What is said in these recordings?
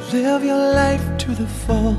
Live your life to the full,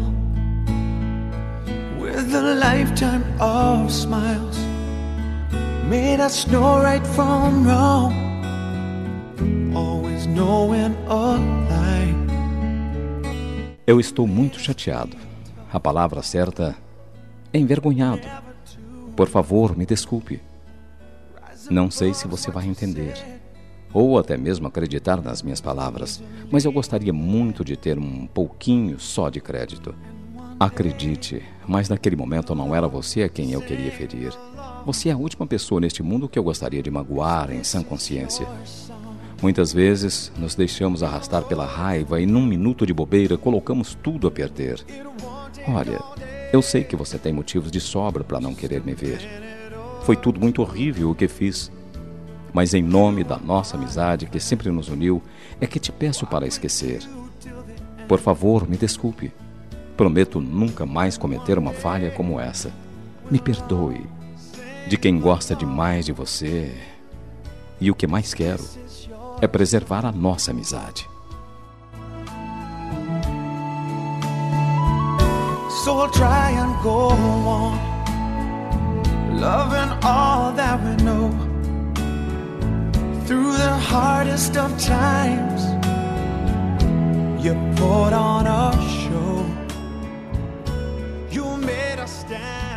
with a lifetime of smiles. May us know right from wrong, always knowing a lie. Eu estou muito chateado. A palavra certa é envergonhado. Por favor, me desculpe. Não sei se você vai entender, ou até mesmo acreditar nas minhas palavras, mas eu gostaria muito de ter um pouquinho só de crédito. Acredite, mas naquele momento não era você a quem eu queria ferir. Você é a última pessoa neste mundo que eu gostaria de magoar em sã consciência. Muitas vezes nos deixamos arrastar pela raiva e num minuto de bobeira colocamos tudo a perder. Olha, eu sei que você tem motivos de sobra para não querer me ver. Foi tudo muito horrível o que fiz. Mas em nome da nossa amizade que sempre nos uniu, é que te peço para esquecer. Por favor, me desculpe. Prometo nunca mais cometer uma falha como essa. Me perdoe. De quem gosta demais de você. E o que mais quero é preservar a nossa amizade. So we'll try and go on, loving all that we know. Through the hardest of times, you put on a show. You made us stand.